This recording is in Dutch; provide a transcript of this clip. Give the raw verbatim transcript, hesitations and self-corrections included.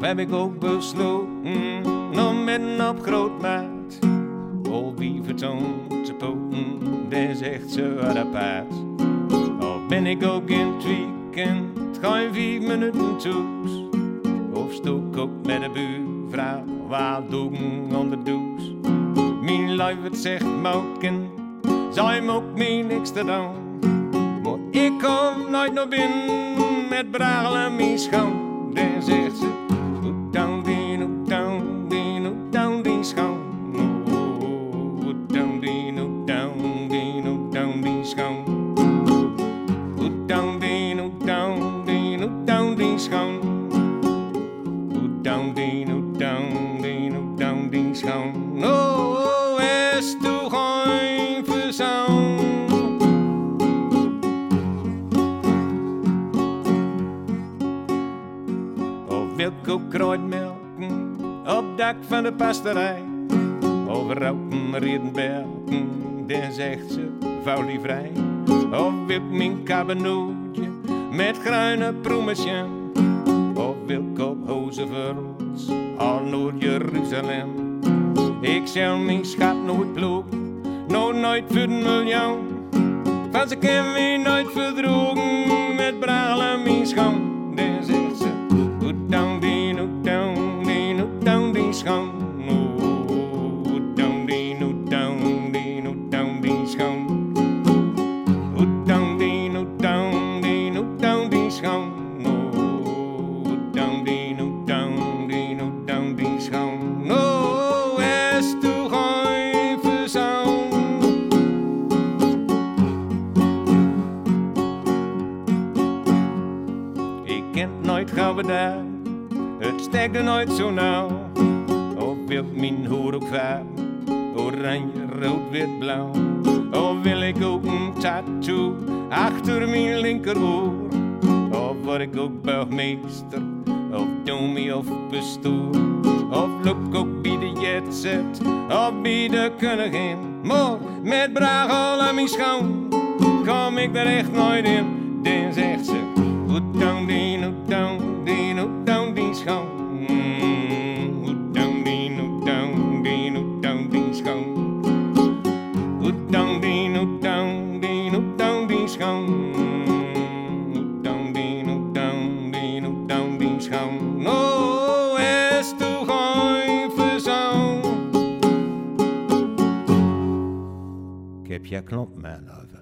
heb ik ook besloten om midden op grootmaat. Al wie vertoont ze poten, dan zegt ze wat apart. Of ben ik ook in het weekend, ga je vijf minuten toes. Of stook ook met de buurvrouw, waar doeken onder douche. Mijn lijf het zegt moutken, zij hem ook mee niks te doen. Maar ik kom nooit naar binnen met bragel en mijn schoon. Dan zegt ze, hoe down die, hoe down die, hoe down die schoon. Hoe down die, hoe down die, hoe down die schoon. Hoe down die, hoe down die, hoe down die schoon. Hoe down die, hoe down die, hoe down die schoon. Oh, is toch een verzoon. Wilco kruidmelken op dak van de pasterij. Over routen Riedenbergen, dan zegt ze, vouw die vrij. Of wil ik mijn cabanoetje met gruine proemesjen. Of wil ik op Hozeverls, al Noord-Jeruzalem. Ik zal mijn schat nooit ploegen, nooit nooit voor een miljoen. Van ze kan me nooit verdroegen met bragel en mijn schoon. Dan zegt ze, hoe down die, hoe down die, hoe down die schoon. Hoe down die, hoe down die, hoe down die schoon. Hoe down die, hoe down die, hoe down die schoon. Hoe down die, hoe down die, hoe down die schoon. Oh, is toch een verzoon. Ik ken nooit gauw daar. Het steekt er nooit zo nauw. Of wil mijn hoor ook varen, oranje, rood, wit, blauw. Of wil ik ook een tattoo achter mijn linkeroor. Of word ik ook buigmeester, of dominee of pastoor. Of loop ik ook bij de jetset, of bij de koningin. Maar met bragel aan mijn schoon, kom ik er echt nooit in. Dan zegt ze, hoe down die, hoe down die, hoe down die schoon. Hoe down die, hoe down die, hoe down die schoon. Hoe down die, hoe down die, hoe down die schoon. Hoe down die, hoe down die, hoe down die schoon. Oh, is toch een verzoon. Ik heb je knop, mijn lieve.